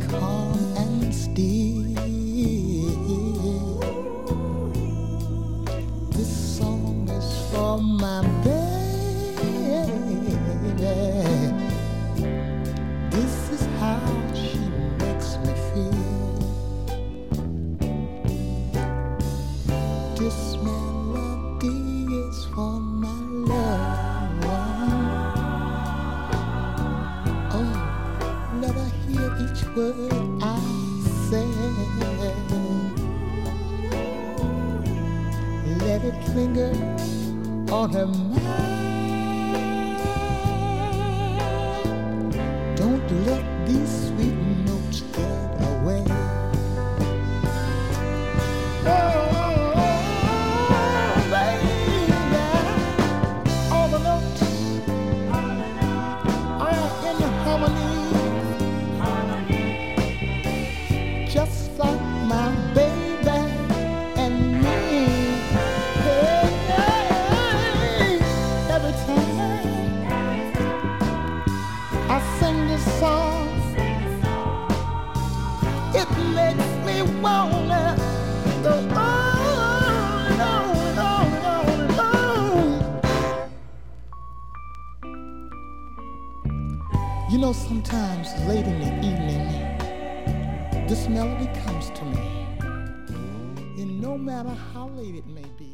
calm and still. This song is for my baby. This is how she makes me feel. This melody is for my loved one. Oh, let her hear each word I say. Let it linger on her mind. Don't let these sweet notes get away. Oh, baby, all the notes are in harmony, just like my baby and me. Hey, every time I sing this song, it makes me wanna go on and on and on and on and on. You know, sometimes late in the evening, this melody comes to me, and no matter how late it may be,